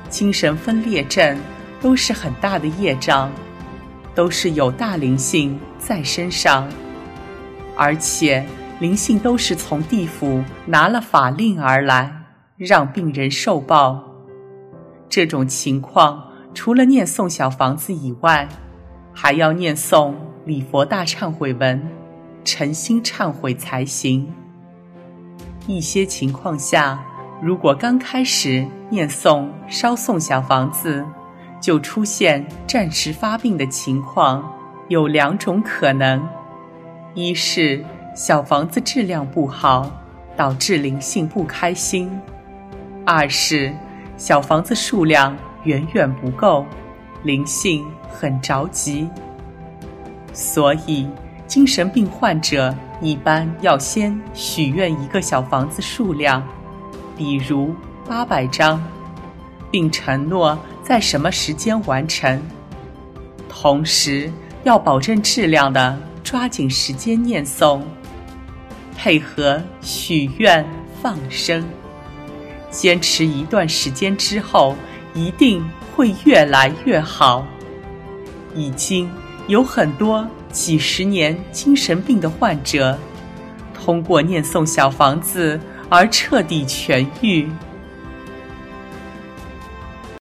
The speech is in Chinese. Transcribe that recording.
精神分裂症都是很大的业障，都是有大灵性在身上，而且灵性都是从地府拿了法令而来，让病人受报。这种情况除了念诵小房子以外，还要念诵礼佛大忏悔文，诚心忏悔才行。一些情况下，如果刚开始念诵烧送小房子就出现暂时发病的情况，有两种可能：一是小房子质量不好，导致灵性不开心；二是小房子数量远远不够，灵性很着急。所以精神病患者一般要先许愿一个小房子数量，比如800张，并承诺在什么时间完成，同时要保证质量的抓紧时间念诵，配合许愿放生，坚持一段时间之后，一定会越来越好。已经有很多几十年精神病的患者，通过念诵小房子而彻底痊愈。